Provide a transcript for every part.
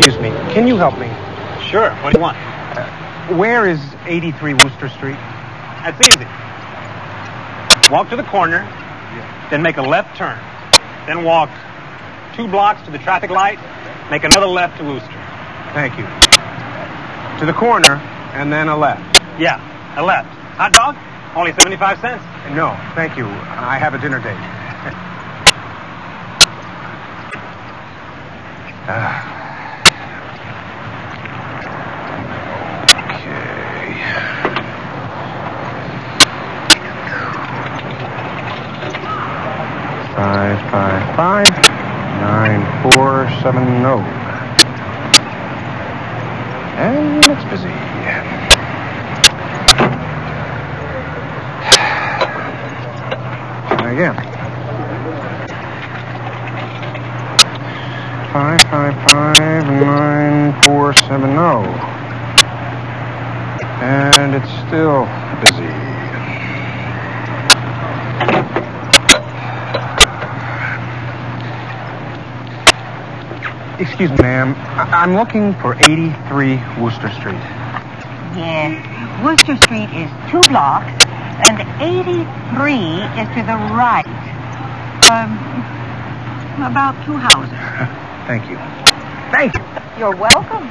Excuse me, can you help me? Sure. What do you want? Where is 83 Wooster Street? That's easy. Walk to the corner, then make a left turn. Then walk 2 blocks to the traffic light, make another left to Wooster. Thank you. To the corner, and then a left. Yeah, a left. Hot dog? Only 75 cents. No, thank you. I have a dinner date. Okay. 555-9470. And it's busy. Try again. 555-9470. And it's still busy. Excuse me, ma'am. I'm looking for 83 Wooster Street. Yes, Wooster Street is 2 blocks, and 83 is to the right. About 2 houses. Thank you. Thank you. You're welcome.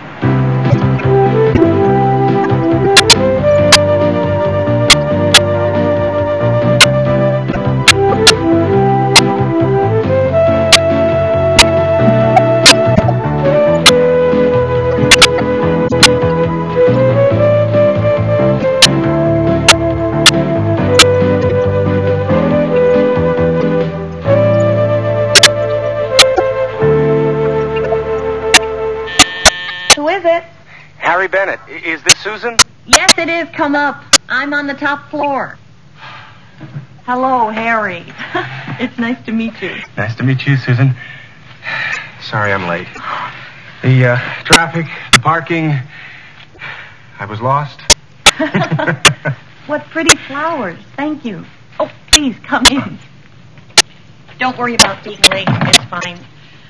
Who is it? Harry Bennett. Is this Susan? Yes, it is. Come up. I'm on the top floor. Hello, Harry. It's nice to meet you. Nice to meet you, Susan. Sorry I'm late. The traffic, the parking. I was lost. What pretty flowers. Thank you. Oh, please, come in. Don't worry about being late. It's fine.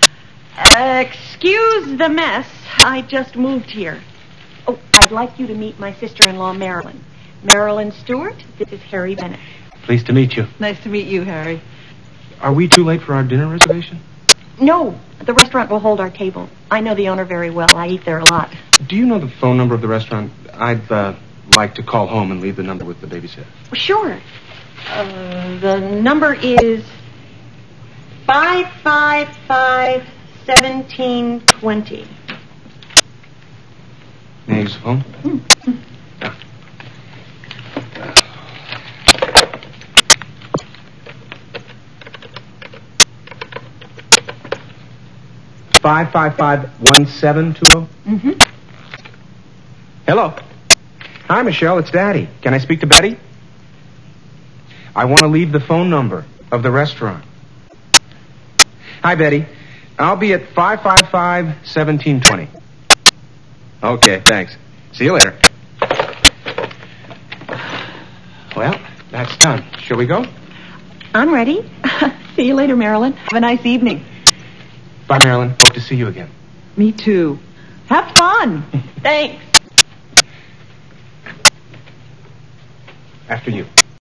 Excuse the mess. I just moved here. Oh, I'd like you to meet my sister-in-law, Marilyn. Marilyn Stewart, this is Harry Bennett. Pleased to meet you. Nice to meet you, Harry. Are we too late for our dinner reservation? No, the restaurant will hold our table. I know the owner very well. I eat there a lot. Do you know the phone number of the restaurant? I'd like to call home and leave the number with the babysitter. Sure. The number is 555-1720. May I use the phone? Mm-hmm. 555-1720? Mm-hmm. Hello. Hi, Michelle. It's Daddy. Can I speak to Betty? I want to leave the phone number of the restaurant. Hi, Betty. I'll be at 555-1720. Okay, thanks. See you later. Well, that's done. Shall we go? I'm ready. See you later, Marilyn. Have a nice evening. Bye, Marilyn. Hope to see you again. Me too. Have fun. Thanks. After you.